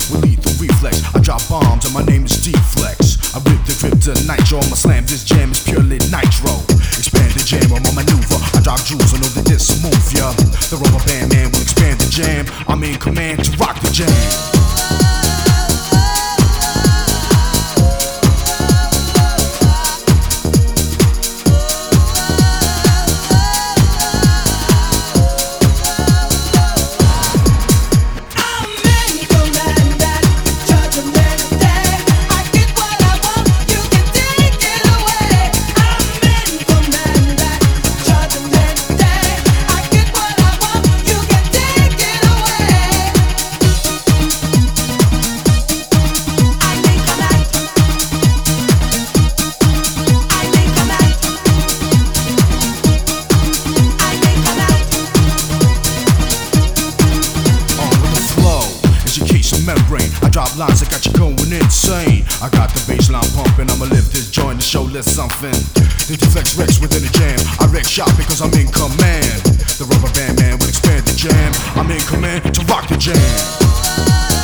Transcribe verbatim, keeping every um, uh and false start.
with lethal reflex. I drop bombs and my name is D-Flex. I rip the grip to nitro on my slam. This jam is purely nitro. Expand the jam on my maneuver. I drop jewels, I know that this will move ya. The rubber band man will expand the jam. I'm in command to rock the jam. Membrane. I drop lines that got you going insane. I got the bassline pumping, I'ma lift this joint to show little something. The D-Flex Rex within the jam. I wreck shop because I'm in command. The rubber band man will expand the jam. I'm in command to rock the jam.